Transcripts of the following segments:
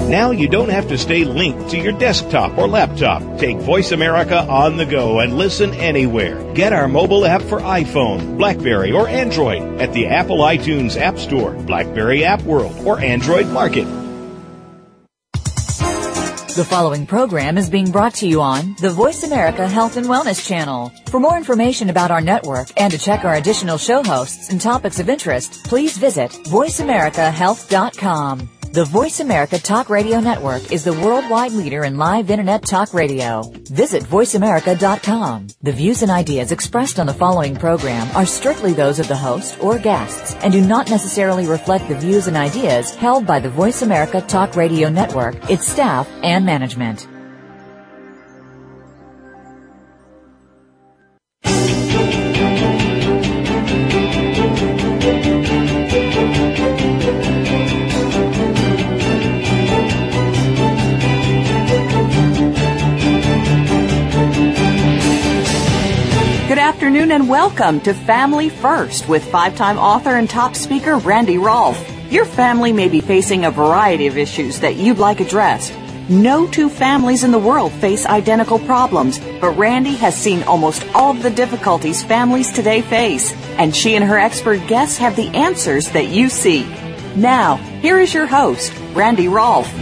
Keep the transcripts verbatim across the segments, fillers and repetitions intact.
Now you don't have to stay linked to your desktop or laptop. Take Voice America on the go and listen anywhere. Get our mobile app for iPhone, BlackBerry, or Android at the Apple iTunes App Store, BlackBerry App World, or Android Market. The following program is being brought to you on the Voice America Health and Wellness Channel. For more information about our network and to check our additional show hosts and topics of interest, please visit voice america health dot com. The Voice America Talk Radio Network is the worldwide leader in live Internet talk radio. Visit voice america dot com. The views and ideas expressed on the following program are strictly those of the host or guests and do not necessarily reflect the views and ideas held by the Voice America Talk Radio Network, its staff, and management. Good afternoon and welcome to Family First with five-time author and top speaker Randy Rolfe. Your family may be facing a variety of issues that you'd like addressed. No two families in the world face identical problems, but Randy has seen almost all of the difficulties families today face, and she and her expert guests have the answers that you seek. Now, here is your host, Randy Rolfe.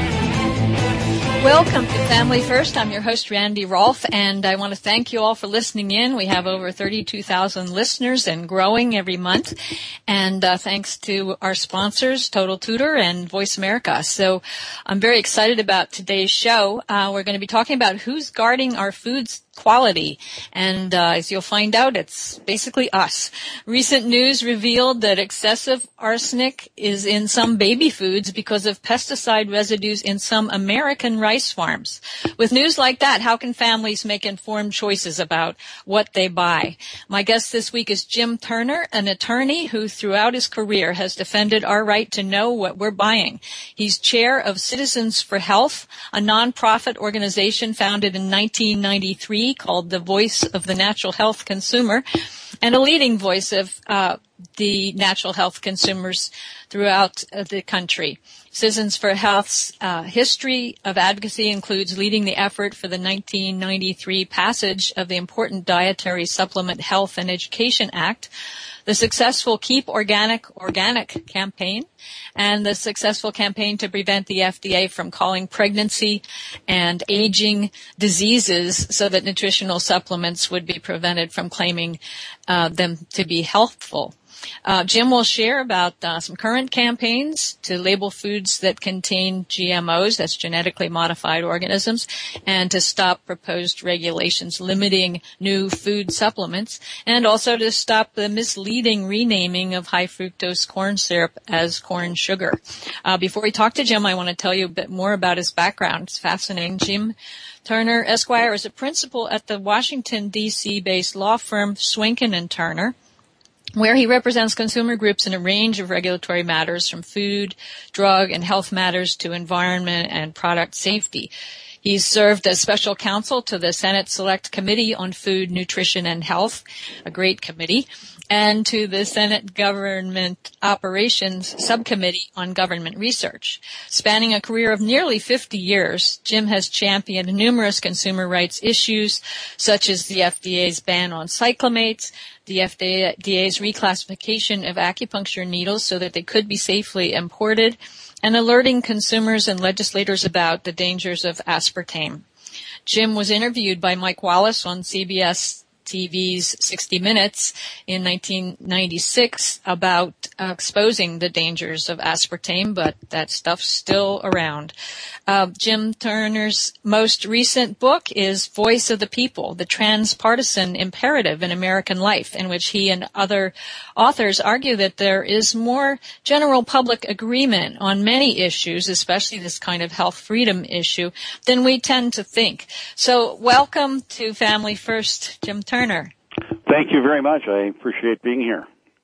Welcome to Family First. I'm your host, Randy Rolfe, and I want to thank you all for listening in. We have over thirty-two thousand listeners and growing every month. And uh, thanks to our sponsors, Total Tutor and Voice America. So I'm very excited about today's show. Uh, we're going to be talking about who's guarding our food's quality. And uh, as you'll find out, it's basically us. Recent news revealed that excessive arsenic is in some baby foods because of pesticide residues in some American rice farms. With news like that, how can families make informed choices about what they buy? My guest this week is Jim Turner, an attorney who throughout his career has defended our right to know what we're buying. He's chair of Citizens for Health, a nonprofit organization founded in nineteen ninety-three called the Voice of the Natural Health Consumer, and a leading voice of uh, the natural health consumers throughout uh, the country. Citizens for Health's uh, history of advocacy includes leading the effort for the nineteen ninety-three passage of the important Dietary Supplement Health and Education Act, the successful Keep Organic Organic campaign, and the successful campaign to prevent the F D A from calling pregnancy and aging diseases so that nutritional supplements would be prevented from claiming uh, them to be healthful. Uh, Jim will share about uh, some current campaigns to label foods that contain G M Os, that's genetically modified organisms, and to stop proposed regulations limiting new food supplements, and also to stop the misleading renaming of high fructose corn syrup as corn sugar. Uh, before we talk to Jim, I want to tell you a bit more about his background. It's fascinating. Jim Turner, Esquire, is a principal at the Washington, D C-based law firm Swinken and Turner, where he represents consumer groups in a range of regulatory matters from food, drug, and health matters to environment and product safety. He's served as special counsel to the Senate Select Committee on Food, Nutrition, and Health, a great committee, and to the Senate Government Operations Subcommittee on Government Research. Spanning a career of nearly fifty years, Jim has championed numerous consumer rights issues, such as the F D A's ban on cyclamates, the F D A's reclassification of acupuncture needles so that they could be safely imported, and alerting consumers and legislators about the dangers of aspartame. Jim was interviewed by Mike Wallace on C B S T V's sixty minutes in nineteen ninety-six about uh, exposing the dangers of aspartame, but that stuff's still around. Uh, Jim Turner's most recent book is Voice of the People, the Transpartisan Imperative in American Life, in which he and other authors argue that there is more general public agreement on many issues, especially this kind of health freedom issue, than we tend to think. So welcome to Family First, Jim Turner. Thank you very much. I appreciate being here.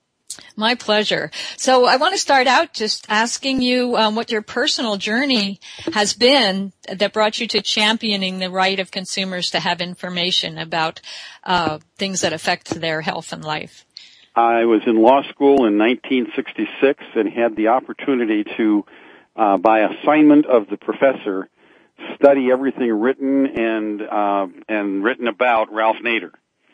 My pleasure. So I want to start out just asking you um, what your personal journey has been that brought you to championing the right of consumers to have information about uh, things that affect their health and life. I was in law school in nineteen sixty-six and had the opportunity to uh, by assignment of the professor, study everything written and uh, and written about Ralph Nader.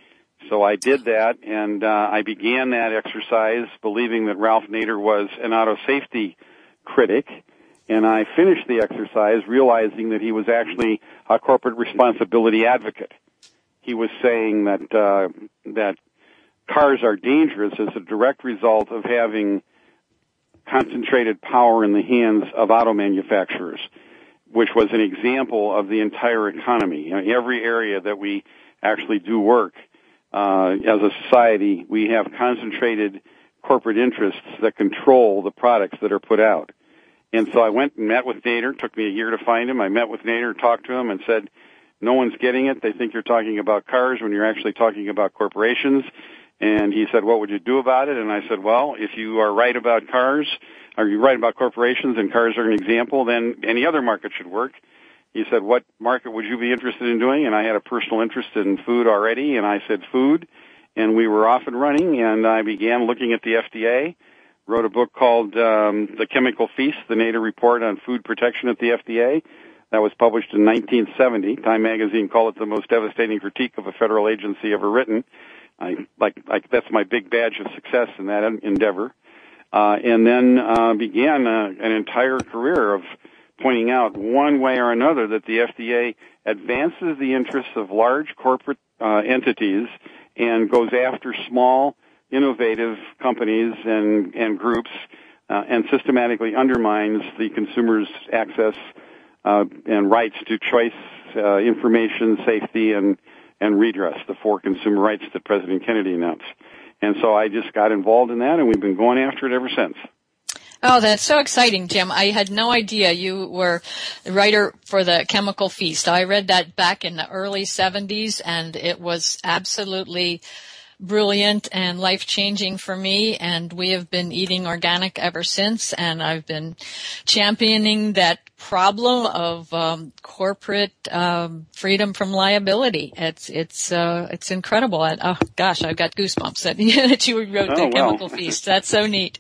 So I did that, and uh, I began that exercise believing that Ralph Nader was an auto safety critic, and I finished the exercise realizing that he was actually a corporate responsibility advocate. He was saying that uh, that cars are dangerous as a direct result of having concentrated power in the hands of auto manufacturers, which was an example of the entire economy. You know, every area that we actually do work uh, as a society, we have concentrated corporate interests that control the products that are put out. And so I went and met with Nader. It took me a year to find him. I met with Nader, talked to him, and said, no one's getting it. They think you're talking about cars when you're actually talking about corporations. And he said, what would you do about it? And I said, well, if you are right about cars, or you're right about corporations and cars are an example, then any other market should work. He said, what market would you be interested in doing? And I had a personal interest in food already, and I said food. And we were off and running, and I began looking at the F D A, wrote a book called um, The Chemical Feast, the Nader Report on Food Protection at the F D A. That was published in nineteen seventy. Time magazine called it the most devastating critique of a federal agency ever written. I, like, like that's my big badge of success in that endeavor. Uh, and then uh, began uh, an entire career of pointing out one way or another that the F D A advances the interests of large corporate uh, entities and goes after small, innovative companies and, and groups uh, and systematically undermines the consumer's access uh, and rights to choice, uh, information, safety, and, and redress, the four consumer rights that President Kennedy announced. And so I just got involved in that, and we've been going after it ever since. Oh, that's so exciting, Jim. I had no idea you were the writer for The Chemical Feast. I read that back in the early seventies, and it was absolutely brilliant and life-changing for me, and we have been eating organic ever since, and I've been championing that problem of um, corporate um, freedom from liability. It's it's uh, it's incredible. And, oh, gosh, I've got goosebumps that, that you wrote oh, The well. Chemical Feast. That's so neat.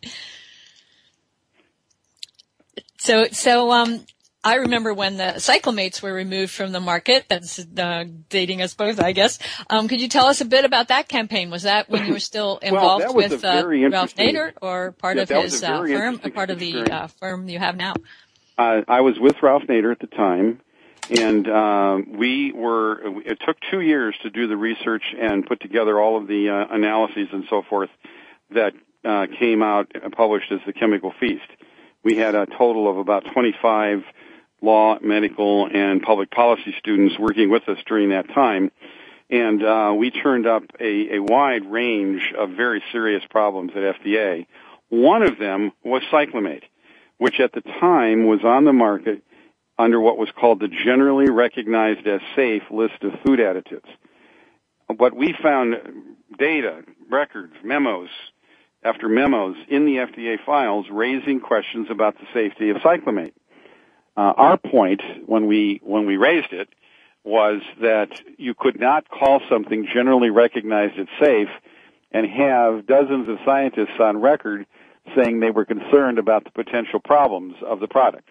So, so, um, I remember when the cyclamates were removed from the market. That's uh, dating us both, I guess. Um, could you tell us a bit about that campaign? Was that when you were still involved well, with uh, Ralph Nader, or part yeah, of his uh, firm, a part of the uh, firm you have now? Uh, I was with Ralph Nader at the time, and uh, we were. It took two years to do the research and put together all of the uh, analyses and so forth that uh, came out and published as The Chemical Feast. We had a total of about twenty-five law, medical, and public policy students working with us during that time. And uh, we turned up a, a wide range of very serious problems at F D A. One of them was cyclamate, which at the time was on the market under what was called the generally recognized as safe list of food additives. But we found data, records, memos, after memos in the F D A files raising questions about the safety of cyclamate. Uh, our point when we when we raised it was that you could not call something generally recognized as safe and have dozens of scientists on record saying they were concerned about the potential problems of the product.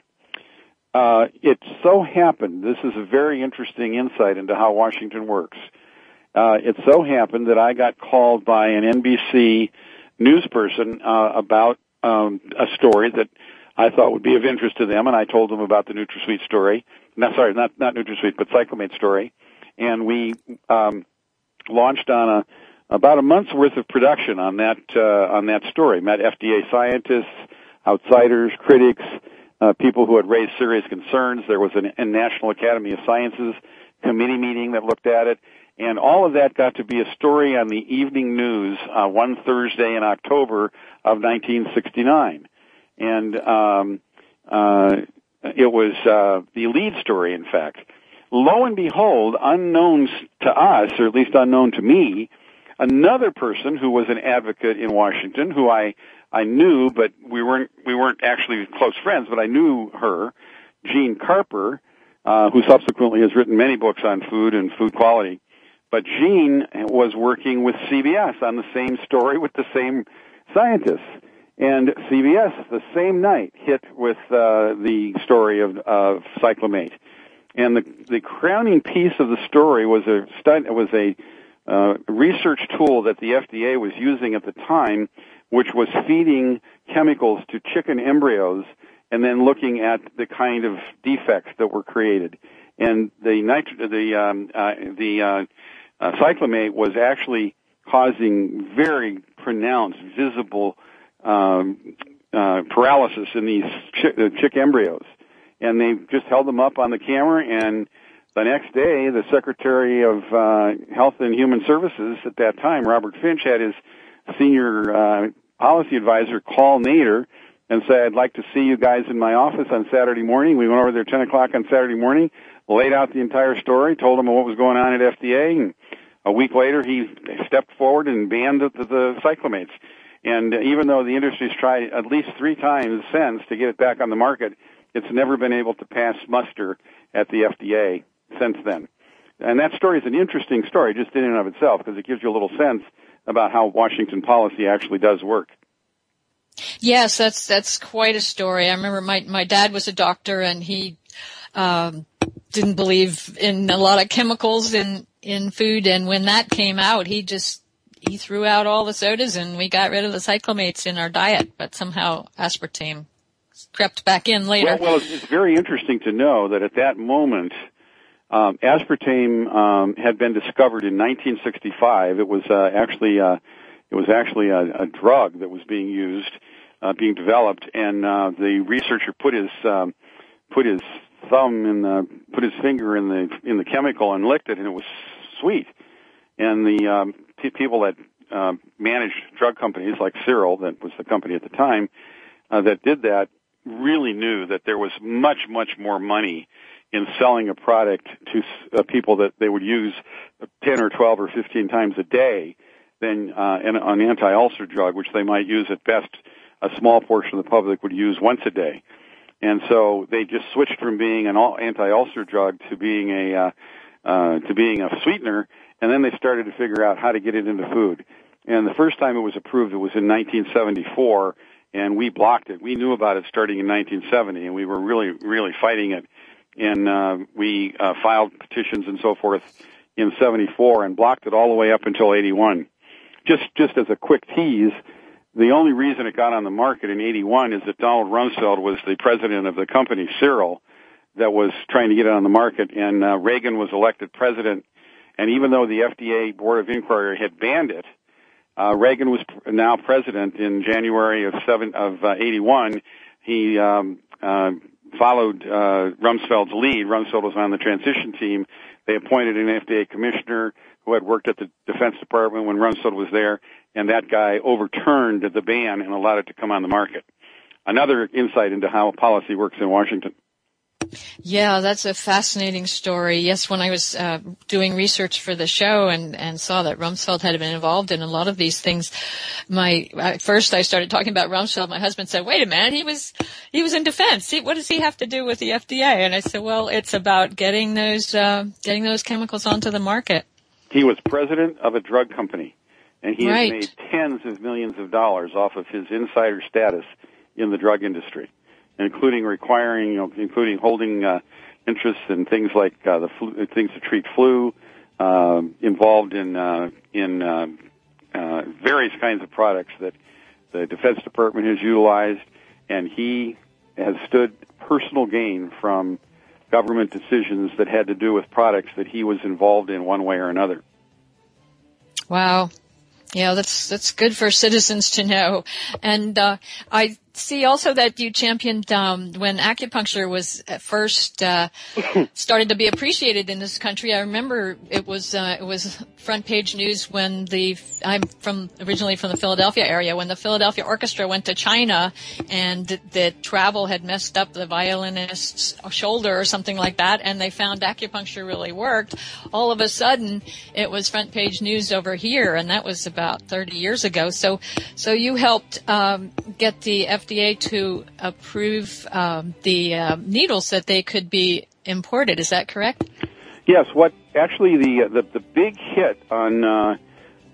Uh, it so happened, this is a very interesting insight into how Washington works. Uh, it so happened that I got called by an N B C news person uh, about um, a story that I thought would be of interest to them, and I told them about the NutraSweet story. No, sorry, not not NutraSweet, but cyclamate story. And we um, launched on a about a month's worth of production on that uh, on that story. Met F D A scientists, outsiders, critics, uh, people who had raised serious concerns. There was an, a National Academy of Sciences committee meeting that looked at it. And all of that got to be a story on the evening news uh, one Thursday in October of nineteen sixty-nine. And um, uh, it was uh, the lead story, in fact. Lo and behold, unknown to us, or at least unknown to me, another person who was an advocate in Washington, who I, I knew, but we weren't we weren't actually close friends, but I knew her, Jean Carper, uh, who subsequently has written many books on food and food quality. But Jean was working with C B S on the same story with the same scientists. And C B S, the same night, hit with uh, the story of, of cyclamate. And the, the crowning piece of the story was a stud, was a uh, research tool that the F D A was using at the time, which was feeding chemicals to chicken embryos and then looking at the kind of defects that were created. And the nitro, the um, uh, the uh, uh, cyclamate was actually causing very pronounced, visible um, uh, paralysis in these chick, uh, chick embryos. And they just held them up on the camera, and the next day, the Secretary of uh, Health and Human Services at that time, Robert Finch, had his senior uh, policy advisor call Nader and say, I'd like to see you guys in my office on Saturday morning. We went over there ten o'clock on Saturday morning, laid out the entire story, told him what was going on at F D A, and a week later he stepped forward and banned the, the, the cyclamates. And even though the industry's tried at least three times since to get it back on the market, it's never been able to pass muster at the F D A since then. And that story is an interesting story just in and of itself because it gives you a little sense about how Washington policy actually does work. Yes, that's that's quite a story. I remember my my dad was a doctor, and he um, didn't believe in a lot of chemicals in in food. And when that came out, he just he threw out all the sodas, and we got rid of the cyclamates in our diet. But somehow aspartame crept back in later. Well, well it's, it's very interesting to know that at that moment, um, aspartame um, had been discovered in nineteen sixty-five. It was uh, actually uh, it was actually a, a drug that was being used, uh, being developed, and uh, the researcher put his um, put his thumb in the put his finger in the in the chemical and licked it, and it was sweet. And the um, p- people that uh, managed drug companies like Cyril, that was the company at the time, uh, that did that, really knew that there was much, much more money in selling a product to uh, people that they would use ten or twelve or fifteen times a day than uh, an, an anti-ulcer drug, which they might use at best a small portion of the public would use once a day. And so they just switched from being an anti-ulcer drug to being a uh, uh, to being a sweetener, and then they started to figure out how to get it into food. And the first time it was approved, it was in nineteen seventy-four. And we blocked it. We knew about it starting in nineteen seventy, and we were really, really fighting it. And uh, we uh, filed petitions and so forth in seventy-four and blocked it all the way up until eighty-one. Just, just as a quick tease, the only reason it got on the market in eighty-one is that Donald Rumsfeld was the president of the company, Cyril, that was trying to get it on the market, and uh, Reagan was elected president. And even though the F D A Board of Inquiry had banned it, Uh, Reagan was now president in January of seven of uh, eighty-one. He um, uh, followed uh, Rumsfeld's lead. Rumsfeld was on the transition team. They appointed an F D A commissioner who had worked at the Defense Department when Rumsfeld was there, and that guy overturned the ban and allowed it to come on the market. Another insight into how policy works in Washington. Yeah, that's a fascinating story. Yes, when I was uh, doing research for the show and, and saw that Rumsfeld had been involved in a lot of these things, my at first I started talking about Rumsfeld. My husband said, "Wait a minute, he was he was in defense. He, what does he have to do with the F D A?" And I said, "Well, it's about getting those uh, getting those chemicals onto the market." He was president of a drug company, and he right. has made tens of millions of dollars off of his insider status in the drug industry, including requiring, you know, including holding uh, interests in things like uh, the flu, things to treat flu, uh, involved in uh, in uh, uh, various kinds of products that the Defense Department has utilized, and he has stood personal gain from government decisions that had to do with products that he was involved in one way or another. Wow. Yeah, that's that's good for citizens to know. And uh, I see also that you championed um, when acupuncture was at first uh, started to be appreciated in this country. I remember it was uh, it was front page news when the I'm from originally from the Philadelphia area when the Philadelphia Orchestra went to China and the travel had messed up the violinist's shoulder or something like that, and they found acupuncture really worked. All of a sudden, it was front page news over here, and that was about thirty years ago. So, so you helped um, get the F D A to approve um, the uh, needles that they could be imported. Is that correct? Yes. What actually the the, the big hit on uh,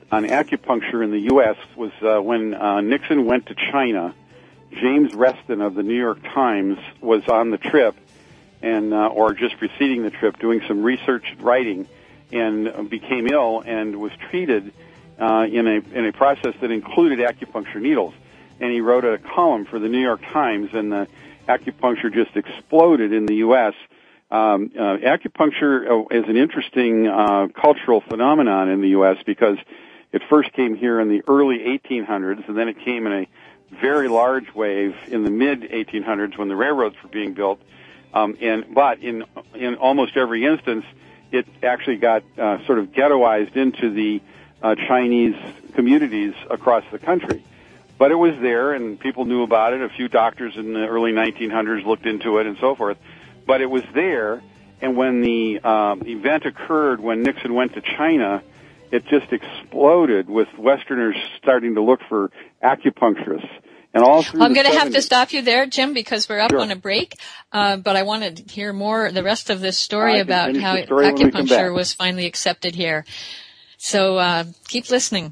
on acupuncture in the U S was uh, when uh, Nixon went to China. James Reston of the New York Times was on the trip, and uh, or just preceding the trip, doing some research and writing, and became ill and was treated uh, in a in a process that included acupuncture needles. And he wrote a column for the New York Times, and the acupuncture just exploded in the U S. Um, uh, acupuncture is an interesting uh, cultural phenomenon in the U S because it first came here in the early eighteen hundreds, and then it came in a very large wave in the mid eighteen hundreds when the railroads were being built. Um, and but in in almost every instance, it actually got uh, sort of ghettoized into the uh, Chinese communities across the country. But it was there, and people knew about it. A few doctors in the early nineteen hundreds looked into it and so forth. But it was there, and when the um, event occurred, when Nixon went to China, it just exploded with Westerners starting to look for acupuncturists. And all through I'm going to seventies have to stop you there, Jim, because we're up Sure. on a break. Uh, but I want to hear more, the rest of this story I can about finish how the story when we come acupuncture back. was finally accepted here. So uh, keep listening.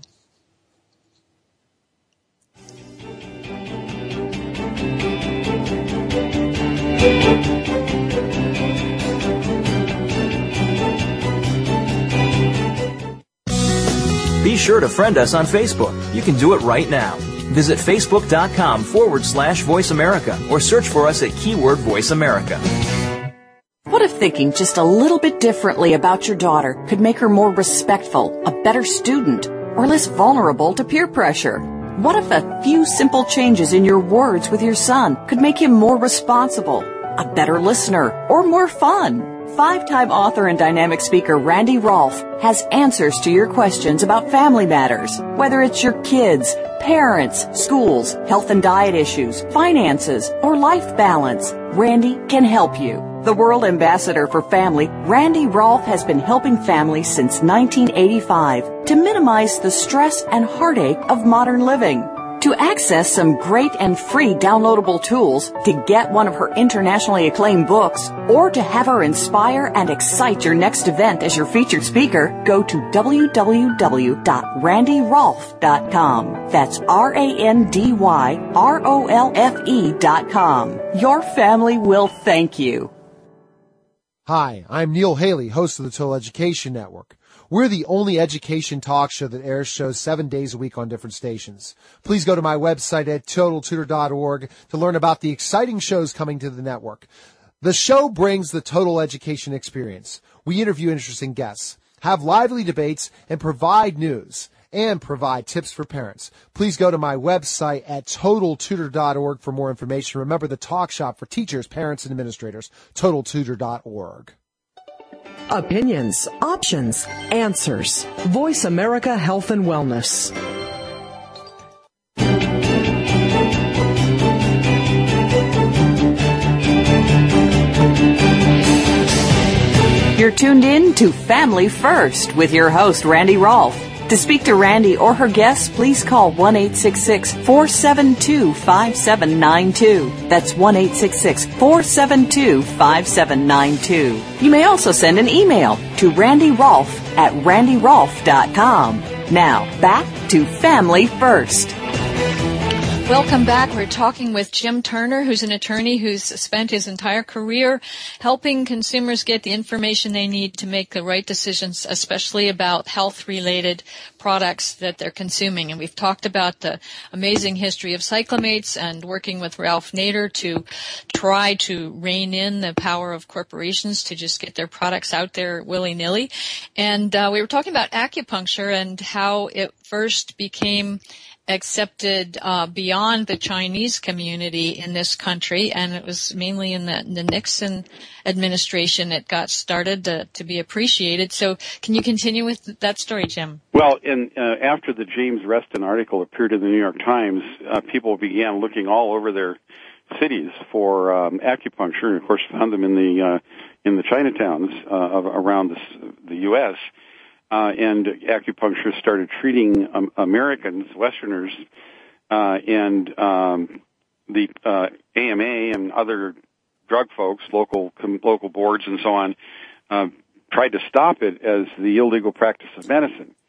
Be sure to friend us on Facebook. You can do it right now. Visit facebook.com forward slash Voice America or search for us at keyword Voice America. What if thinking just a little bit differently about your daughter could make her more respectful, a better student, or less vulnerable to peer pressure? What if a few simple changes in your words with your son could make him more responsible, a better listener, or more fun? Five-time author and dynamic speaker Randy Rolfe has answers to your questions about family matters. Whether it's your kids, parents, schools, health and diet issues, finances, or life balance, Randy can help you. The World Ambassador for Family, Randy Rolfe has been helping families since nineteen eighty-five to minimize the stress and heartache of modern living. To access some great and free downloadable tools, to get one of her internationally acclaimed books, or to have her inspire and excite your next event as your featured speaker, go to w w w dot randy rolfe dot com. That's R A N D Y R O L F E dot com. Your family will thank you. Hi, I'm Neil Haley, host of the Total Education Network. We're the only education talk show that airs shows seven days a week on different stations. Please go to my website at total tutor dot org to learn about the exciting shows coming to the network. The show brings the total education experience. We interview interesting guests, have lively debates, and provide news, and provide tips for parents. Please go to my website at total tutor dot org for more information. Remember the talk shop for teachers, parents, and administrators, total tutor dot org. Opinions, options, answers. Voice America Health and Wellness. You're tuned in to Family First with your host, Randy Rolfe. To speak to Randy or her guests, please call one eight six six, four seven two, five seven nine two. That's one eight six six, four seven two, five seven nine two. You may also send an email to randy rolfe at randy rolfe dot com. Now, back to Family First. Welcome back. We're talking with Jim Turner, who's an attorney who's spent his entire career helping consumers get the information they need to make the right decisions, especially about health-related products that they're consuming. And we've talked about the amazing history of cyclamates and working with Ralph Nader to try to rein in the power of corporations to just get their products out there willy-nilly. And uh, we were talking about acupuncture and how it first became accepted uh, beyond the Chinese community in this country, and it was mainly in the, the Nixon administration it got started to, to be appreciated. So can you continue with that story, Jim? Well, in, uh, after the James Reston article appeared in the New York Times, uh, people began looking all over their cities for um, acupuncture, and of course found them in the uh, in the Chinatowns uh, of, around the, the U S Uh, and acupuncture started treating um, Americans, Westerners, uh, and um, the uh, A M A and other drug folks, local com- local boards and so on, uh, tried to stop it as the illegal practice of medicine.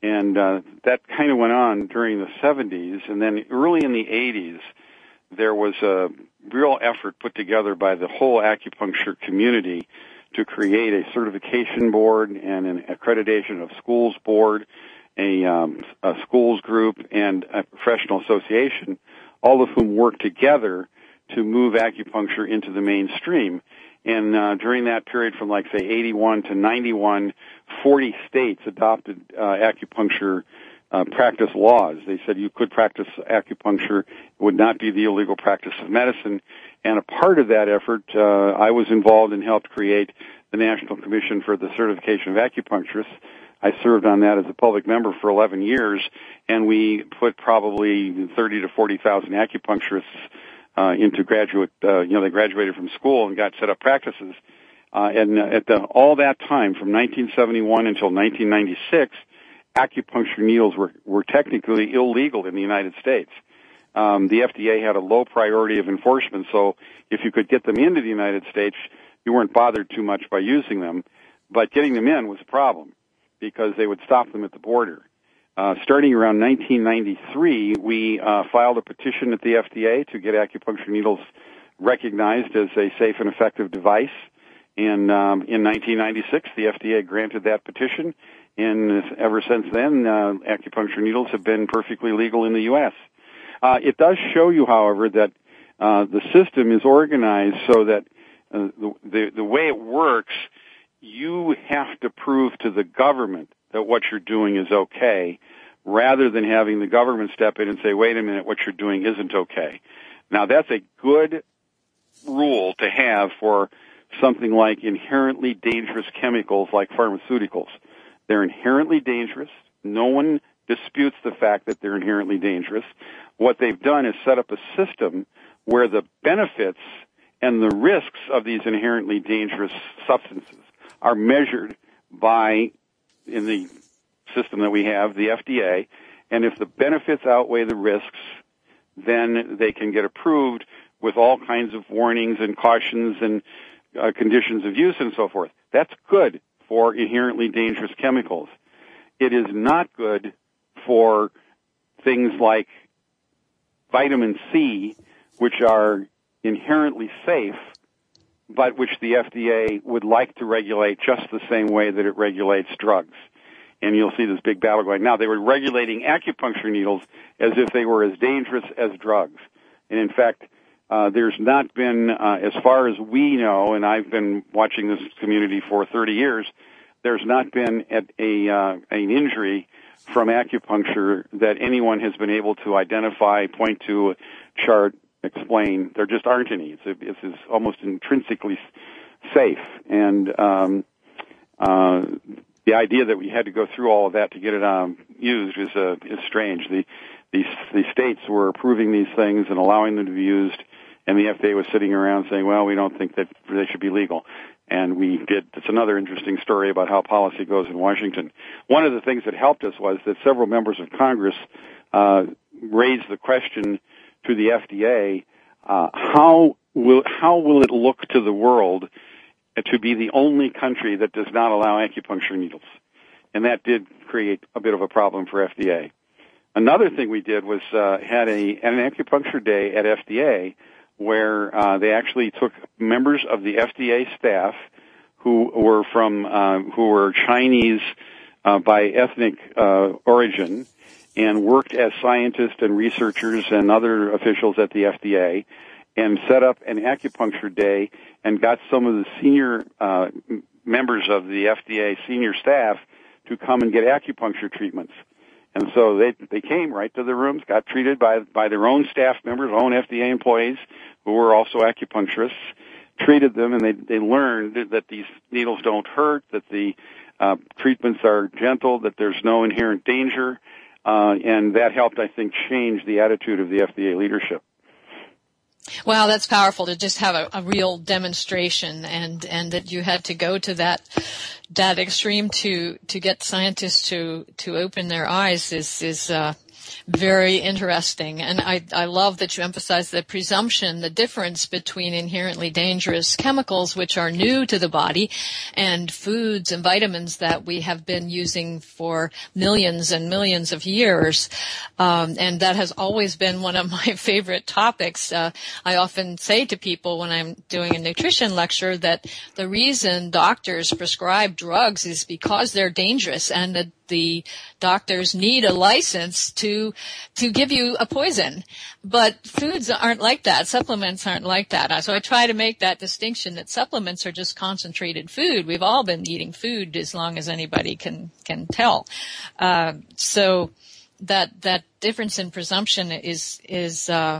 And uh, that kind of went on during the seventies, and then early in the eighties, there was a real effort put together by the whole acupuncture community to create a certification board and an accreditation of schools board, a, um, a schools group, and a professional association, all of whom worked together to move acupuncture into the mainstream. And uh, during that period from, like, say, eighty-one to ninety-one, forty states adopted uh, acupuncture uh, practice laws. They said you could practice acupuncture. It would not be the illegal practice of medicine. And a part of that effort, uh, I was involved and helped create the National Commission for the Certification of Acupuncturists. I served on that as a public member for eleven years, and we put probably thirty to forty thousand acupuncturists Uh, into graduate, uh, you know, they graduated from school and got set up practices. Uh, and uh, at the, all that time, from nineteen seventy-one until nineteen ninety-six, acupuncture needles were, were technically illegal in the United States. Um, the F D A had a low priority of enforcement, so if you could get them into the United States, you weren't bothered too much by using them. But getting them in was a problem because they would stop them at the border. Uh, starting around nineteen ninety-three, we uh, filed a petition at the F D A to get acupuncture needles recognized as a safe and effective device. And um, in nineteen ninety-six, the F D A granted that petition, and ever since then, uh, acupuncture needles have been perfectly legal in the U S. Uh, it does show you, however, that uh, the system is organized so that uh, the, the, the way it works, you have to prove to the government that what you're doing is okay, rather than having the government step in and say, wait a minute, what you're doing isn't okay. Now, that's a good rule to have for something like inherently dangerous chemicals like pharmaceuticals. They're inherently dangerous. No one disputes the fact that they're inherently dangerous. What they've done is set up a system where the benefits and the risks of these inherently dangerous substances are measured by, in the system that we have, the F D A, and if the benefits outweigh the risks, then they can get approved with all kinds of warnings and cautions and uh, conditions of use and so forth. That's good for inherently dangerous chemicals. It is not good for things like vitamin C, which are inherently safe, but which the F D A would like to regulate just the same way that it regulates drugs. And you'll see this big battle going. Now, they were regulating acupuncture needles as if they were as dangerous as drugs. And in fact, uh, there's not been, uh, as far as we know, and I've been watching this community for thirty years, there's not been at a, uh, an injury from acupuncture that anyone has been able to identify, point to, chart, explain. There just aren't any. It's, it's, it's almost intrinsically safe. And um, uh, the idea that we had to go through all of that to get it um, used is uh, is strange. The, the the states were approving these things and allowing them to be used, and the F D A was sitting around saying, "Well, we don't think that they should be legal." And we did. It's another interesting story about how policy goes in Washington. One of the things that helped us was that several members of Congress uh, raised the question to the F D A: uh, how will how will it look to the world to be the only country that does not allow acupuncture needles? And that did create a bit of a problem for F D A. Another thing we did was uh, had a an acupuncture day at F D A where uh, they actually took members of the F D A staff who were from uh, who were Chinese uh, by ethnic uh, origin and worked as scientists and researchers and other officials at the F D A, and set up an acupuncture day and got some of the senior uh, members of the F D A senior staff to come and get acupuncture treatments. And so they they came right to the rooms, got treated by by their own staff members, own F D A employees who were also acupuncturists, treated them, and they they learned that these needles don't hurt, that the uh, treatments are gentle, that there's no inherent danger, uh, and that helped, I think, change the attitude of the F D A leadership. Wow, that's powerful to just have a, a real demonstration, and, and that you had to go to that that extreme to to get scientists to to open their eyes is is uh, Very interesting. And I, I love that you emphasize the presumption, the difference between inherently dangerous chemicals, which are new to the body, and foods and vitamins that we have been using for millions and millions of years. Um, and that has always been one of my favorite topics. Uh, I often say to people when I'm doing a nutrition lecture that the reason doctors prescribe drugs is because they're dangerous, and the the doctors need a license to to give you a poison. But foods aren't like that. Supplements aren't like that. So I try to make that distinction that supplements are just concentrated food. We've all been eating food as long as anybody can can tell. Uh, so that that difference in presumption is is uh,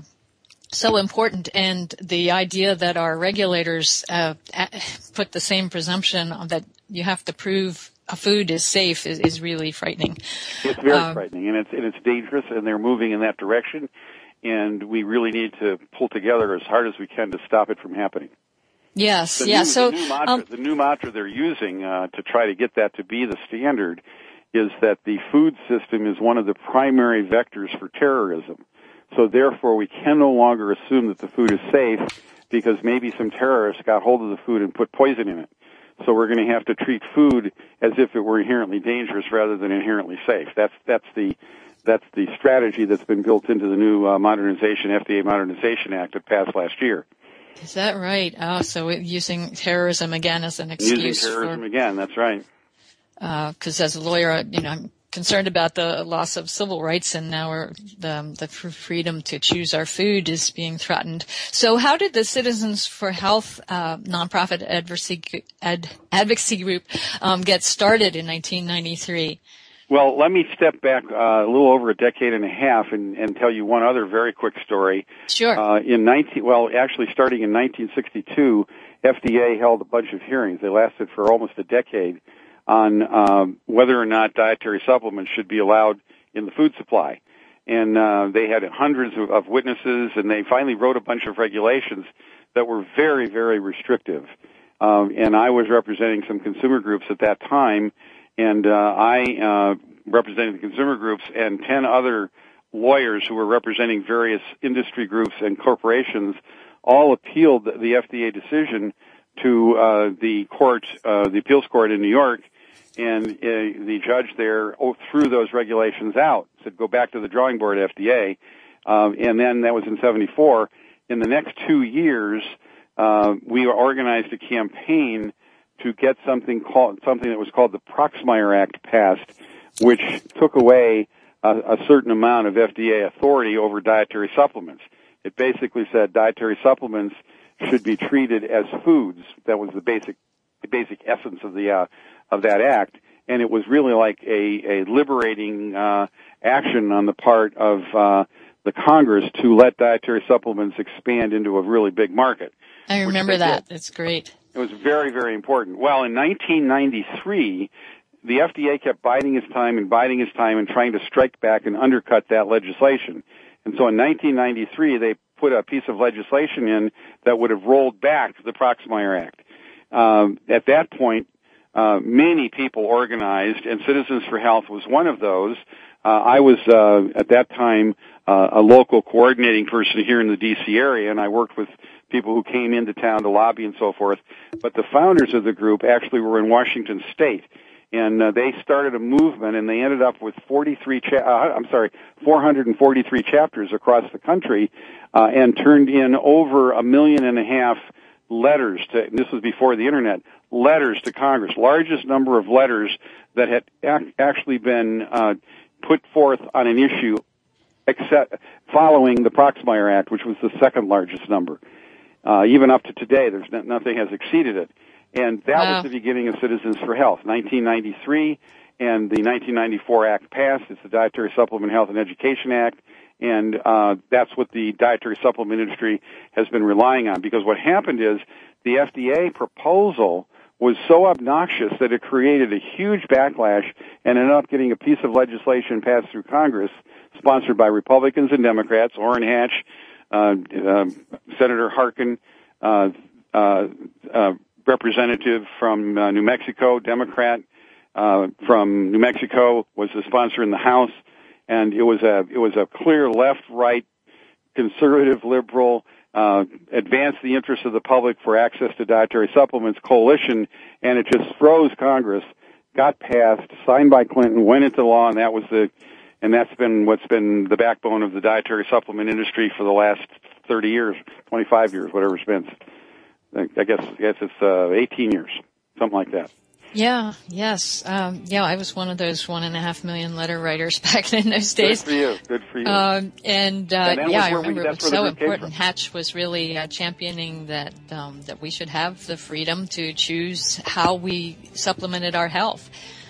so important, and the idea that our regulators uh, put the same presumption that you have to prove a food is safe is, is really frightening. It's very um, frightening, and it's and it's dangerous, and they're moving in that direction, and we really need to pull together as hard as we can to stop it from happening. Yes, the yeah. New, so the new, mantra, um, the new mantra they're using uh, to try to get that to be the standard is that the food system is one of the primary vectors for terrorism. So therefore, we can no longer assume that the food is safe because maybe some terrorists got hold of the food and put poison in it. So we're going to have to treat food as if it were inherently dangerous rather than inherently safe. That's that's the that's the strategy that's been built into the new uh, modernization F D A Modernization Act that passed last year. Is that right? Oh, so using terrorism again as an excuse. Using terrorism for, again, that's right. Because uh, as a lawyer, you know, I'm concerned about the loss of civil rights, and now we're, the, the freedom to choose our food is being threatened. So how did the Citizens for Health uh, nonprofit advocacy, ad, advocacy group um, get started in nineteen ninety-three? Well, let me step back uh, a little over a decade and a half and, and tell you one other very quick story. Sure. Uh, in nineteen, well, actually starting in nineteen sixty-two, F D A held a bunch of hearings. They lasted for almost a decade on um, whether or not dietary supplements should be allowed in the food supply. And uh, they had hundreds of, of witnesses, and they finally wrote a bunch of regulations that were very, very restrictive. Um, and I was representing some consumer groups at that time, and uh, I uh, represented the consumer groups and ten other lawyers who were representing various industry groups and corporations all appealed the F D A decision to uh, the court, uh, the appeals court in New York, and uh, the judge there threw those regulations out, said go back to the drawing board at F D A, um, and then that was in seventy-four. In the next two years, uh, we organized a campaign to get something called something that was called the Proxmire Act passed, which took away a, a certain amount of F D A authority over dietary supplements. It basically said dietary supplements should be treated as foods. That was the basic, the basic essence of the uh, of that act, and it was really like a, a liberating uh, action on the part of uh, the Congress to let dietary supplements expand into a really big market. I remember that. It's great. It was very, very important. Well, in nineteen ninety-three, the F D A kept biding its time and biding its time and trying to strike back and undercut that legislation. And so in nineteen ninety-three, they put a piece of legislation in that would have rolled back the Proxmire Act. Um, at that point, uh, many people organized, and Citizens for Health was one of those. Uh, I was, uh, at that time, uh, a local coordinating person here in the D C area, and I worked with people who came into town to lobby and so forth. But the founders of the group actually were in Washington State. And uh, they started a movement, and they ended up with forty-three. Cha- uh, I'm sorry, four hundred forty-three chapters across the country, uh, and turned in over a million and a half letters to. And this was before the internet. Letters to Congress, largest number of letters that had ac- actually been uh, put forth on an issue, except following the Proxmire Act, which was the second largest number. Uh, even up to today, there's no, nothing has exceeded it. And that wow. was the beginning of Citizens for Health, nineteen ninety-three, and the nineteen ninety-four Act passed. It's the Dietary Supplement Health and Education Act, and uh, that's what the dietary supplement industry has been relying on. Because what happened is the F D A proposal was so obnoxious that it created a huge backlash and ended up getting a piece of legislation passed through Congress, sponsored by Republicans and Democrats, Orrin Hatch, uh, uh, Senator Harkin, uh, uh, uh, representative from uh, New Mexico, Democrat uh, from New Mexico, was the sponsor in the House, and it was a it was a clear left-right, conservative, liberal, uh, advance the interests of the public for access to dietary supplements coalition, and it just froze Congress, got passed, signed by Clinton, went into law, and that was the, and that's been what's been the backbone of the dietary supplement industry for the last thirty years, twenty-five years, whatever it's been. I guess, I guess it's uh, eighteen years, something like that. Yeah, yes. Um, yeah, I was one of those one and a half million letter writers back in those days. Good for you. Good for you. Um, and, uh, and yeah, I we, remember it was so important. from. Hatch was really uh, championing that, um, that we should have the freedom to choose how we supplemented our health.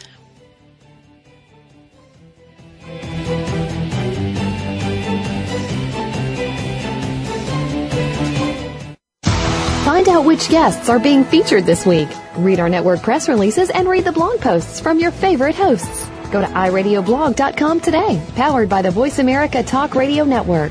Find out which guests are being featured this week. Read our network press releases and read the blog posts from your favorite hosts. Go to i radio blog dot com today, powered by the Voice America Talk Radio Network.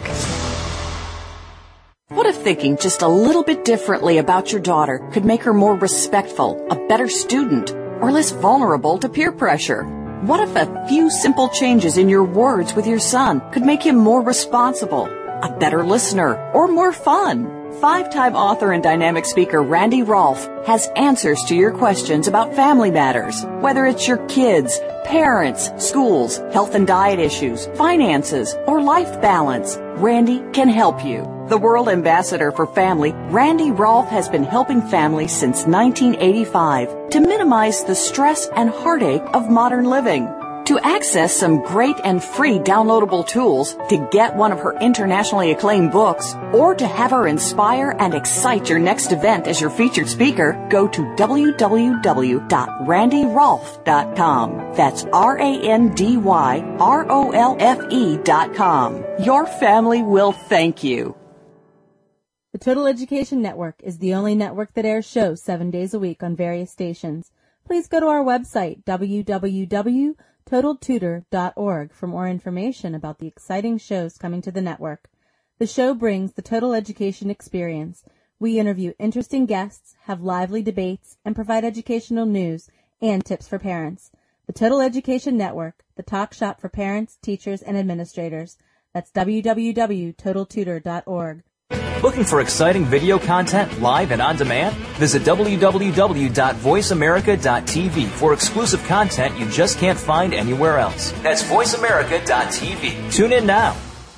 What if thinking just a little bit differently about your daughter could make her more respectful, a better student, or less vulnerable to peer pressure? What if a few simple changes in your words with your son could make him more responsible, a better listener, or more fun? Five-time author and dynamic speaker Randy Rolfe has answers to your questions about family matters. Whether it's your kids, parents, schools, health and diet issues, finances, or life balance, Randy can help you. The World Ambassador for Family, Randy Rolfe has been helping families since nineteen eighty-five to minimize the stress and heartache of modern living. To access some great and free downloadable tools, to get one of her internationally acclaimed books, or to have her inspire and excite your next event as your featured speaker, go to w w w dot randy rolfe dot com. That's R A N D Y R O L F E dot com. Your family will thank you. The Total Education Network is the only network that airs shows seven days a week on various stations. Please go to our website, w w w dot total tutor dot org, for more information about the exciting shows coming to the network. The show brings the total education experience. We interview interesting guests, have lively debates, and provide educational news and tips for parents. The Total Education Network, the talk shop for parents, teachers, and administrators. That's w w w dot total tutor dot org. Looking for exciting video content live and on demand? Visit w w w dot voice america dot t v for exclusive content you just can't find anywhere else. That's voice america dot t v. Tune in now.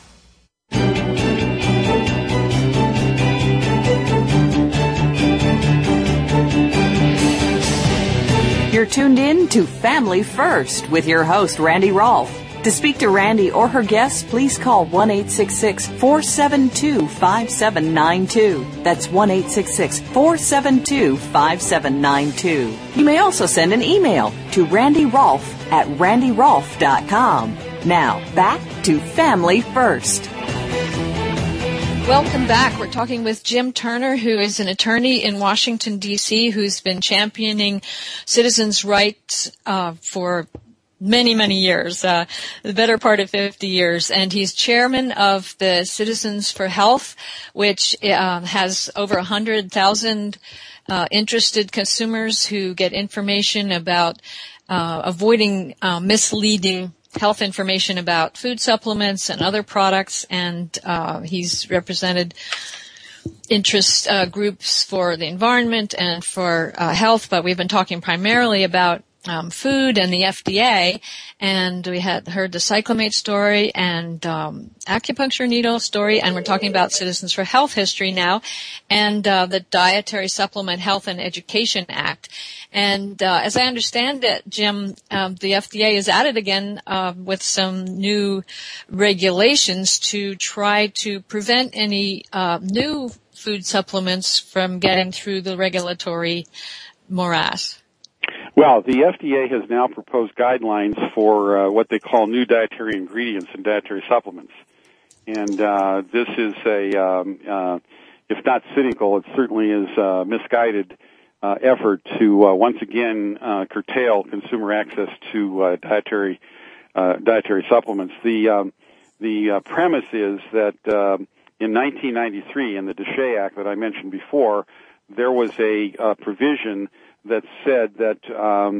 You're tuned in to Family First with your host, Randy Rolfe. To speak to Randy or her guests, please call one eight six six, four seven two, five seven nine two. That's one eight six six, four seven two, five seven nine two. You may also send an email to randy rolfe at randy rolfe dot com. Now, back to Family First. Welcome back. We're talking with Jim Turner, who is an attorney in Washington, D C, who's been championing citizens' rights uh, for many, many years, uh, the better part of fifty years. And he's chairman of the Citizens for Health, which uh, has over one hundred thousand uh, interested consumers who get information about uh, avoiding uh, misleading health information about food supplements and other products. And uh, he's represented interest uh, groups for the environment and for uh, health, but we've been talking primarily about Um, food and the F D A, and we had heard the cyclamate story and um, acupuncture needle story, and we're talking about Citizens for Health history now, and uh, the Dietary Supplement Health and Education Act. And uh, as I understand it, Jim, um, the F D A is at it again uh, with some new regulations to try to prevent any uh, new food supplements from getting through the regulatory morass. Well, the F D A has now proposed guidelines for uh, what they call new dietary ingredients and dietary supplements. And uh, this is a, um, uh, if not cynical, it certainly is a misguided uh, effort to uh, once again uh, curtail consumer access to uh, dietary uh, dietary supplements. The um, the uh, premise is that uh, in nineteen ninety-three, in the DSHEA Act that I mentioned before, there was a uh, provision that said that um,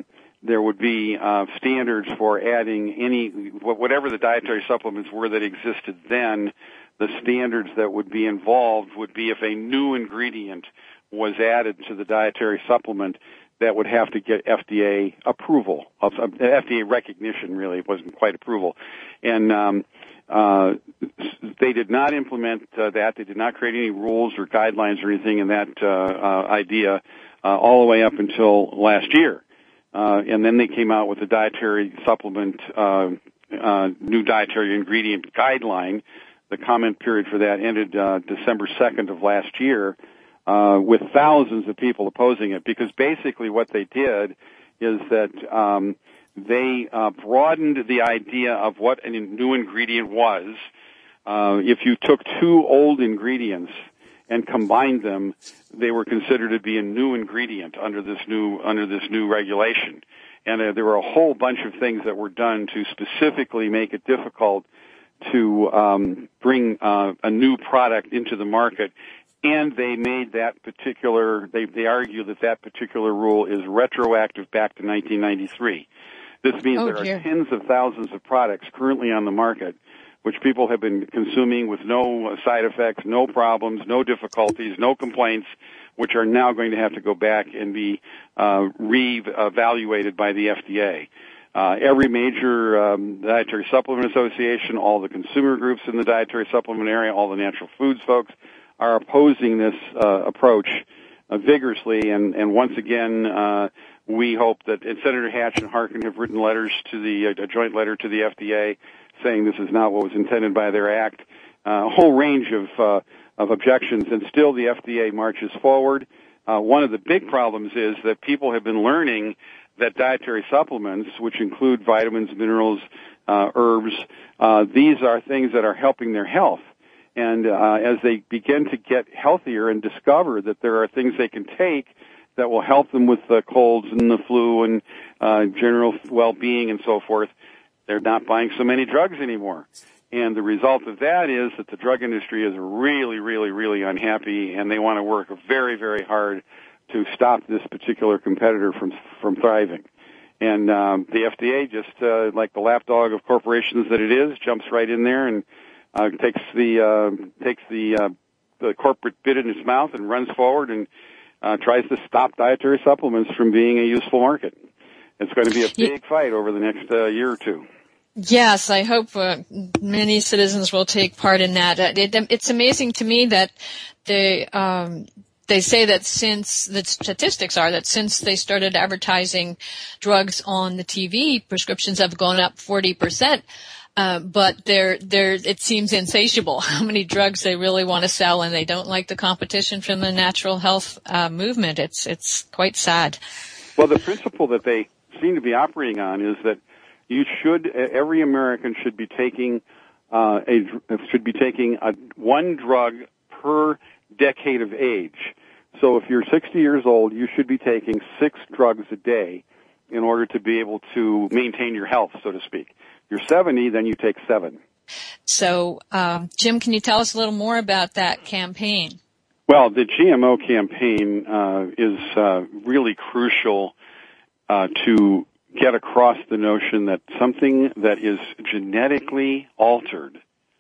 there would be uh, standards for adding any, whatever the dietary supplements were that existed then, the standards that would be involved would be if a new ingredient was added to the dietary supplement, that would have to get F D A approval, of, uh, F D A recognition, really. It wasn't quite approval. And um, uh, they did not implement uh, that. They did not create any rules or guidelines or anything in that uh, uh, idea uh, all the way up until last year. Uh, and then they came out with a dietary supplement, uh, uh, new dietary ingredient guideline. The comment period for that ended uh, December second of last year, uh, with thousands of people opposing it, because basically what they did is that um, they uh, broadened the idea of what a new ingredient was. Uh, if you took two old ingredients and combined them, they were considered to be a new ingredient under this new under this new regulation. And uh, there were a whole bunch of things that were done to specifically make it difficult to um, bring uh, a new product into the market. And they made that particular, they, they argue that that particular rule is retroactive back to nineteen ninety-three. This means oh, there dear. are tens of thousands of products currently on the market which people have been consuming with no side effects, no problems, no difficulties, no complaints, which are now going to have to go back and be uh, re-evaluated by the F D A. Uh, every major um, dietary supplement association, all the consumer groups in the dietary supplement area, all the natural foods folks are opposing this uh, approach uh, vigorously. And, and once again, uh, we hope that and Senator Hatch and Harkin have written letters to the uh, a joint letter to the F D A saying this is not what was intended by their act. Uh, a whole range of uh, of objections, and still the F D A marches forward. Uh, one of the big problems is that people have been learning that dietary supplements, which include vitamins, minerals, uh, herbs, uh, these are things that are helping their health. And uh, as they begin to get healthier and discover that there are things they can take that will help them with the colds and the flu and uh, general well-being and so forth, they're not buying so many drugs anymore. And the result of that is that the drug industry is really, really, really unhappy, and they want to work very, very hard to stop this particular competitor from from thriving. And um, the F D A, just uh, like the lapdog of corporations that it is, jumps right in there and uh, takes the uh, takes the uh, the corporate bit in its mouth and runs forward and uh, tries to stop dietary supplements from being a useful market. It's going to be a big fight over the next uh, year or two. Yes, I hope uh, many citizens will take part in that. Uh, it, it's amazing to me that they um, they say that since the statistics are that since they started advertising drugs on the T V, prescriptions have gone up forty percent. Uh, but they're they're it seems insatiable how many drugs they really want to sell, and they don't like the competition from the natural health uh, movement. It's it's quite sad. Well, the principle that they seem to be operating on is that you should, every American should be taking, uh, a, should be taking a, one drug per decade of age. So if you're sixty years old, you should be taking six drugs a day in order to be able to maintain your health, so to speak. If you're seventy, then you take seven. So, um, Jim, can you tell us a little more about that campaign? Well, the G M O campaign uh, is uh, really crucial uh, to get across the notion that something that is genetically altered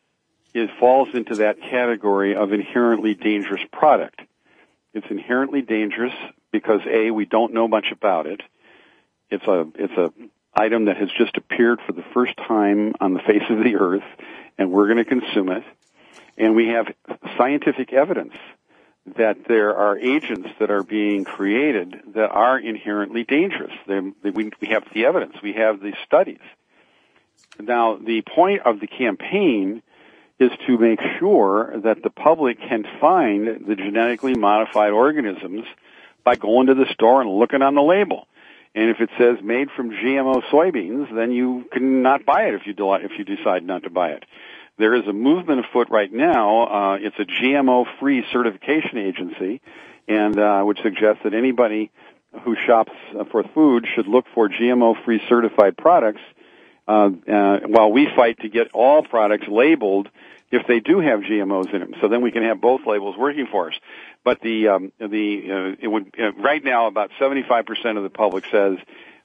is falls into that category of inherently dangerous product. It's inherently dangerous because A, we don't know much about it. It's a it's a item that has just appeared for the first time on the face of the earth, and we're going to consume it. And we have scientific evidence that there are agents that are being created that are inherently dangerous. They, they, we, we have the evidence. We have the studies. Now, the point of the campaign is to make sure that the public can find the genetically modified organisms by going to the store and looking on the label. And if it says made from G M O soybeans, then you can not buy it if you do, if you decide not to buy it. There is a movement afoot right now. Uh, it's a G M O-free certification agency, and uh, I would suggest that anybody who shops for food should look for G M O-free certified products uh, uh, while we fight to get all products labeled if they do have G M Os in them. So then we can have both labels working for us. But the um, the uh, it would uh, right now about seventy-five percent of the public says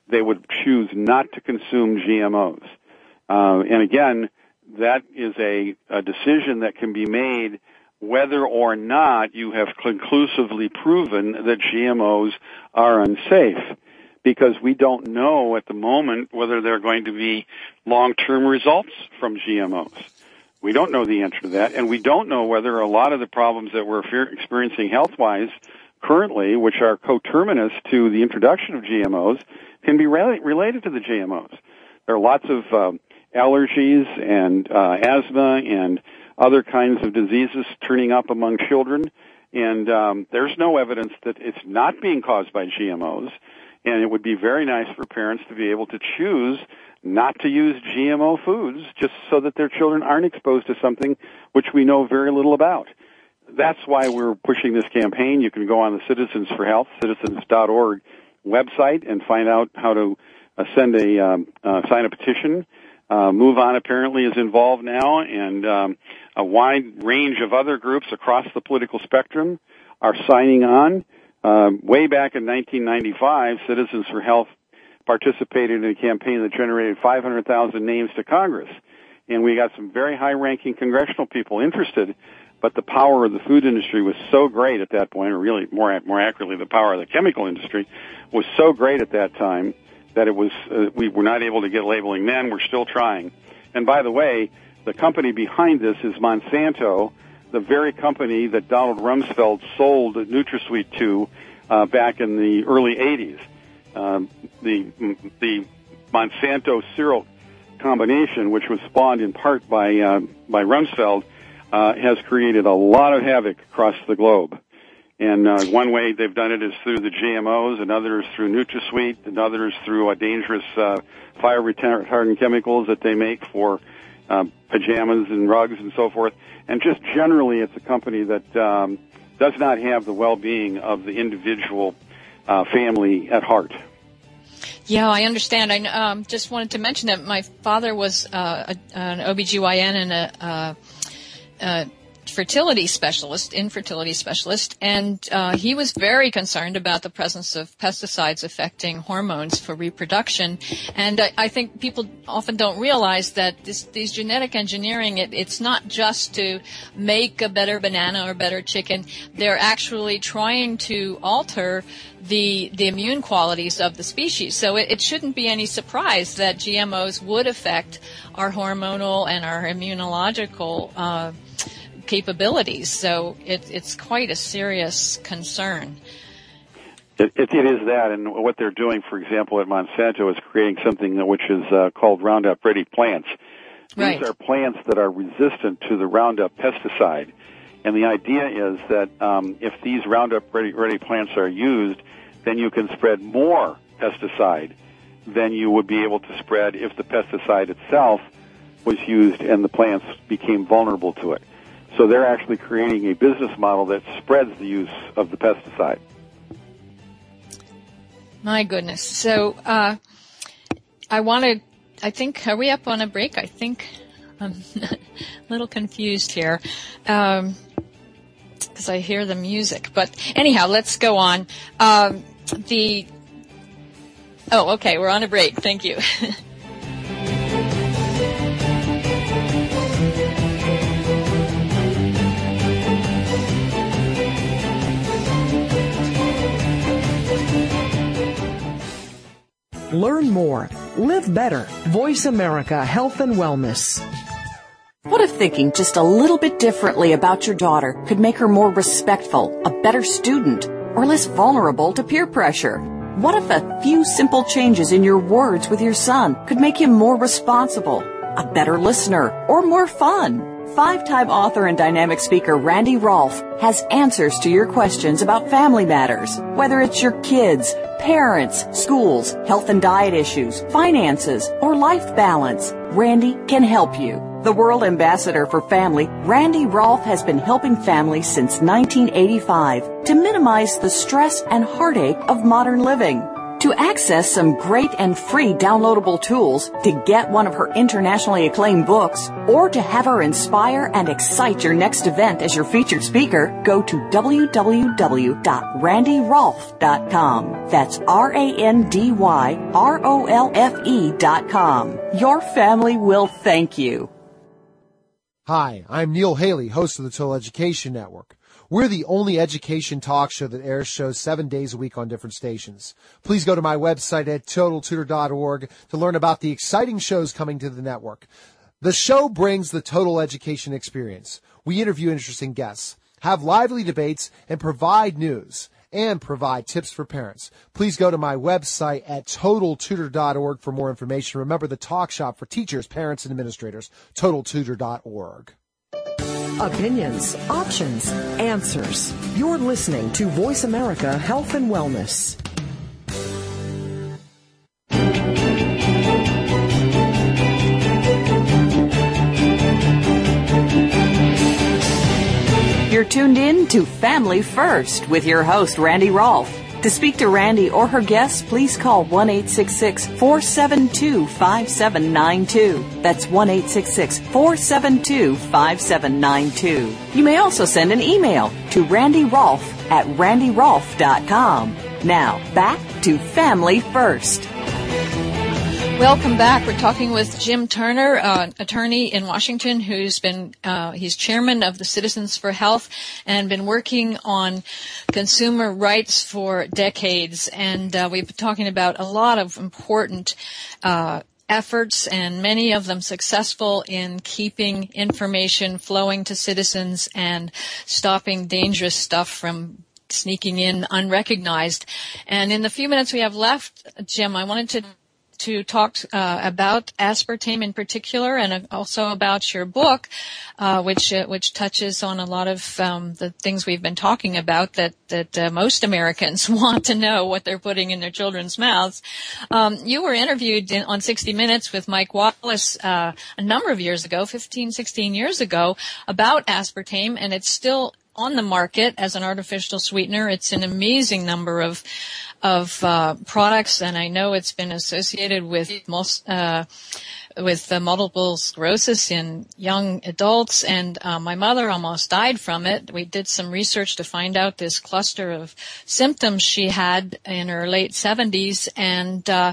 they would choose not to consume G M Os. Uh, and again, that is a, a decision that can be made whether or not you have conclusively proven that G M Os are unsafe, because we don't know at the moment whether there are going to be long-term results from G M Os. We don't know the answer to that, and we don't know whether a lot of the problems that we're experiencing health-wise currently, which are coterminous to the introduction of G M Os, can be re- related to the G M Os. There are lots of um, allergies and uh, asthma and other kinds of diseases turning up among children, and um, there's no evidence that it's not being caused by G M Os, and it would be very nice for parents to be able to choose not to use G M O foods just so that their children aren't exposed to something which we know very little about. That's why we're pushing this campaign. You can go on the Citizens for Health, citizens dot org website and find out how to uh, send a, um, uh, sign a petition. Uh, Move On apparently is involved now, and um, a wide range of other groups across the political spectrum are signing on. Uh, way back in nineteen ninety-five, Citizens for Health participated in a campaign that generated five hundred thousand names to Congress. And we got some very high-ranking congressional people interested, but the power of the food industry was so great at that point, or really more more accurately, the power of the chemical industry was so great at that time that it was uh, we were not able to get labeling then. We're still trying. And by the way, the company behind this is Monsanto, the very company that Donald Rumsfeld sold NutraSweet to uh, back in the early eighties. Um, the the Monsanto cereal combination, which was spawned in part by uh, by Rumsfeld, uh, has created a lot of havoc across the globe. And uh, one way they've done it is through the G M Os, and others through NutraSweet, and others through uh, dangerous uh, fire retardant chemicals that they make for uh, pajamas and rugs and so forth. And just generally, it's a company that um, does not have the well-being of the individual uh, family at heart. Yeah, I understand. I um, just wanted to mention that my father was uh, a, an O B G Y N and a, uh, a fertility specialist, infertility specialist, and uh, he was very concerned about the presence of pesticides affecting hormones for reproduction. And I, I think people often don't realize that this, these genetic engineering, it, it's not just to make a better banana or better chicken. They're actually trying to alter the the immune qualities of the species. So it, it shouldn't be any surprise that G M Os would affect our hormonal and our immunological uh capabilities. So it, it's quite a serious concern. It, it, it is that, and what they're doing, for example, at Monsanto is creating something which is uh, called Roundup Ready plants. These right. are plants that are resistant to the Roundup pesticide. And the idea is that um, if these Roundup Ready, Ready plants are used, then you can spread more pesticide than you would be able to spread if the pesticide itself was used and the plants became vulnerable to it. So they're actually creating a business model that spreads the use of the pesticide. My goodness. So uh, I want to, I think, are we up on a break? I think I'm a little confused here because um, I hear the music. But anyhow, let's go on. Um, the Oh, okay, we're on a break. Thank you. Learn more. Live better. Voice America Health and Wellness. What if thinking just a little bit differently about your daughter could make her more respectful, a better student, or less vulnerable to peer pressure? What if a few simple changes in your words with your son could make him more responsible, a better listener, or more fun? Five-time author and dynamic speaker Randy Rolfe has answers to your questions about family matters. Whether it's your kids, parents, schools, health and diet issues, finances, or life balance, Randy can help you. The World Ambassador for Family, Randy Rolfe has been helping families since nineteen eighty-five to minimize the stress and heartache of modern living. To access some great and free downloadable tools, to get one of her internationally acclaimed books, or to have her inspire and excite your next event as your featured speaker, go to w w w dot randy rolfe dot com. That's R A N D Y R O L F E dot com. Your family will thank you. Hi, I'm Neil Haley, host of the Total Education Network. We're the only education talk show that airs shows seven days a week on different stations. Please go to my website at total tutor dot org to learn about the exciting shows coming to the network. The show brings the total education experience. We interview interesting guests, have lively debates, and provide news, and provide tips for parents. Please go to my website at total tutor dot org for more information. Remember the talk shop for teachers, parents, and administrators, total tutor dot org. Opinions, options, answers. You're listening to Voice America Health and Wellness. You're tuned in to Family First with your host, Randy Rolfe. To speak to Randy or her guests, please call one eight six six, four seven two, five seven nine two. That's one eight six six, four seven two, five seven nine two. You may also send an email to randy rolfe at randy rolfe dot com. Now, back to Family First. Welcome back. We're talking with Jim Turner, uh, attorney in Washington, who's been, uh, he's chairman of the Citizens for Health and been working on consumer rights for decades. And, uh, we've been talking about a lot of important, uh, efforts, and many of them successful in keeping information flowing to citizens and stopping dangerous stuff from sneaking in unrecognized. And in the few minutes we have left, Jim, I wanted to to talk uh, about aspartame in particular, and also about your book, uh, which uh, which touches on a lot of um, the things we've been talking about that that uh, most Americans want to know what they're putting in their children's mouths. Um, you were interviewed in, on sixty minutes with Mike Wallace uh, a number of years ago, fifteen, sixteen years ago, about aspartame, and it's still on the market as an artificial sweetener. It's an amazing number of of uh, products, and I know it's been associated with most uh, with uh, multiple sclerosis in young adults, and uh, my mother almost died from it. We did some research to find out this cluster of symptoms she had in her late seventies, and uh,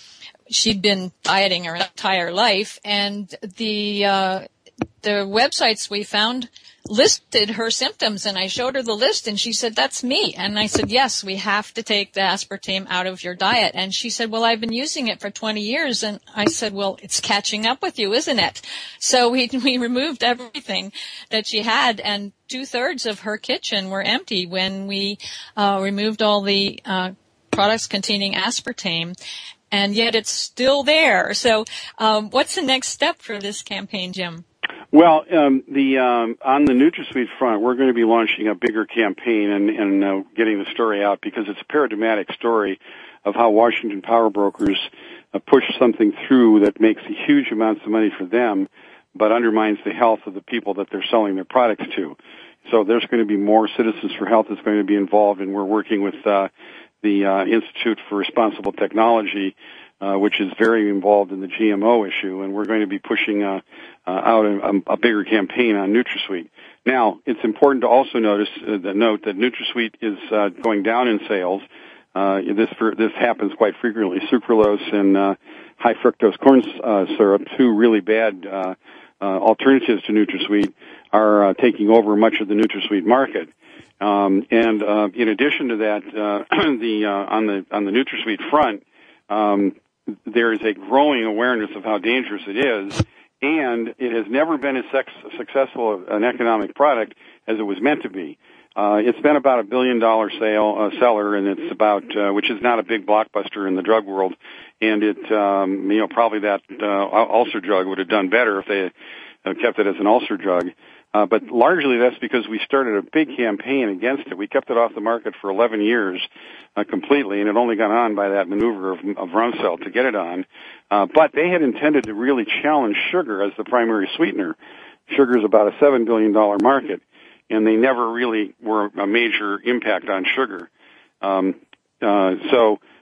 she'd been dieting her entire life, and the uh, the websites we found listed her symptoms, and I showed her the list, and she said, that's me. And I said, yes, we have to take the aspartame out of your diet. And she said, well, I've been using it for twenty years. And I said, well, it's catching up with you, isn't it? So we, we removed everything that she had, and two-thirds of her kitchen were empty when we uh, removed all the uh, products containing aspartame. And yet it's still there. So um, what's the next step for this campaign, Jim? Well, um, the um, on the NutraSweet front, we're going to be launching a bigger campaign and, and uh, getting the story out, because it's a paradigmatic story of how Washington power brokers uh, push something through that makes huge amounts of money for them, but undermines the health of the people that they're selling their products to. So there's going to be more Citizens for Health that's going to be involved, and we're working with uh, the uh, Institute for Responsible Technology, Uh, which is very involved in the G M O issue, and we're going to be pushing uh, uh, out a, a bigger campaign on NutraSweet. Now, it's important to also notice uh, the note that NutraSweet is uh, going down in sales. Uh, this for, this happens quite frequently. Sucralose and uh, high fructose corn uh, syrup, two really bad uh, uh, alternatives to NutraSweet, are uh, taking over much of the NutraSweet market. Um, and uh, in addition to that, uh, the uh, on the on the NutraSweet front, um, there is a growing awareness of how dangerous it is, and it has never been as sex- successful an economic product as it was meant to be. Uh, it's been about a billion dollar sale, uh, seller, and it's about, uh, which is not a big blockbuster in the drug world, and it, um, you know, probably that, uh, ulcer drug would have done better if they uh, kept it as an ulcer drug. Uh, but largely that's because we started a big campaign against it. We kept it off the market for eleven years uh, completely, and it only got on by that maneuver of, of Rumsfeld to get it on. Uh, but they had intended to really challenge sugar as the primary sweetener. Sugar is about a seven billion dollars market, and they never really were a major impact on sugar. Um, uh, so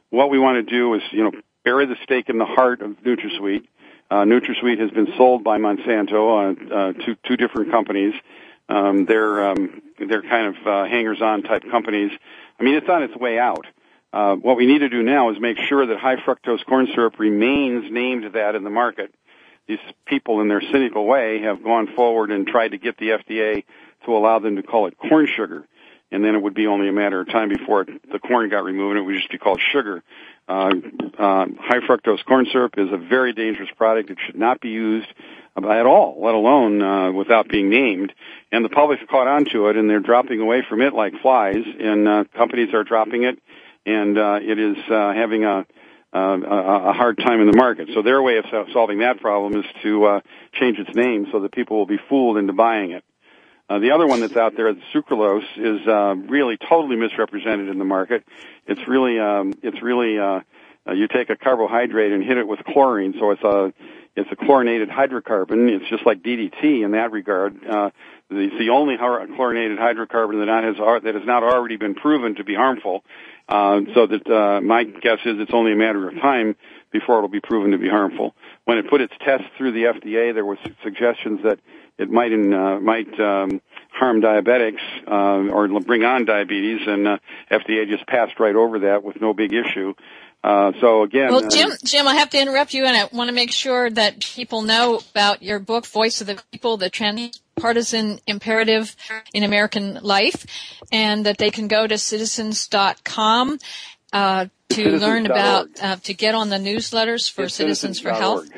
what we want to do is, you know, bury the stake in the heart of NutraSweet. Uh, NutraSweet has been sold by Monsanto uh, uh, to two different companies. Um, they're um, they're kind of uh, hangers-on type companies. I mean, it's on its way out. Uh, what we need to do now is make sure that high fructose corn syrup remains named that in the market. These people, in their cynical way, have gone forward and tried to get the F D A to allow them to call it corn sugar, and then it would be only a matter of time before it, the corn got removed and it would just be called sugar. Uh, uh, high fructose corn syrup is a very dangerous product. It should not be used at all, let alone uh, without being named. And the public's caught on to it, and they're dropping away from it like flies, and uh, companies are dropping it, and uh, it is uh, having a, uh, a hard time in the market. So their way of solving that problem is to uh, change its name so that people will be fooled into buying it. Uh, the other one that's out there, the sucralose, is uh, really totally misrepresented in the market. It's really, um, it's really, uh, uh, you take a carbohydrate and hit it with chlorine, so it's a, it's a chlorinated hydrocarbon. It's just like D D T in that regard. Uh, it's the only chlorinated hydrocarbon that not has that has not already been proven to be harmful. Uh, so that uh, my guess is it's only a matter of time before it'll be proven to be harmful. When it put its tests through the F D A, there were suggestions that it might uh, might um, harm diabetics uh, or bring on diabetes, and uh, F D A just passed right over that with no big issue. Uh, so again, well, Jim, uh, Jim, I have to interrupt you, and I want to make sure that people know about your book, Voice of the People: The Transpartisan Imperative in American Life, and that they can go to citizens dot com uh, to citizens. learn about Org. uh, to get on the newsletters for it's Citizens for Health. Health.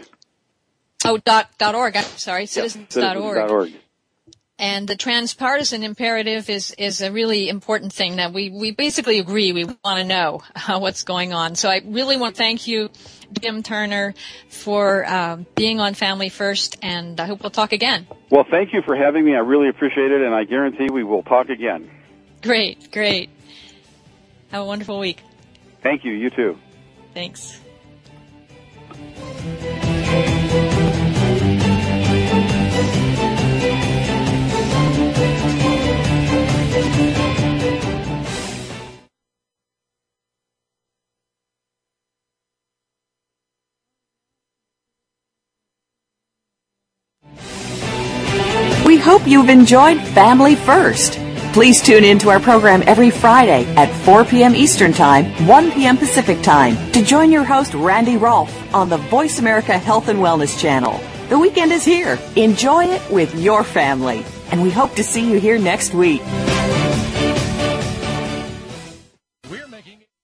Oh, dot, dot org. I'm sorry, citizens dot org. Yep, citizens dot org. And the transpartisan imperative is, is a really important thing that we, we basically agree. We want to know uh, what's going on. So I really want to thank you, Jim Turner, for uh, being on Family First, and I hope we'll talk again. Well, thank you for having me. I really appreciate it, and I guarantee we will talk again. Great, great. Have a wonderful week. Thank you. You too. Thanks. We hope you've enjoyed Family First. Please tune in to our program every Friday at four p.m. Eastern Time, one p.m. Pacific Time to join your host, Randy Rolfe, on the Voice America Health and Wellness Channel. The weekend is here. Enjoy it with your family. And we hope to see you here next week.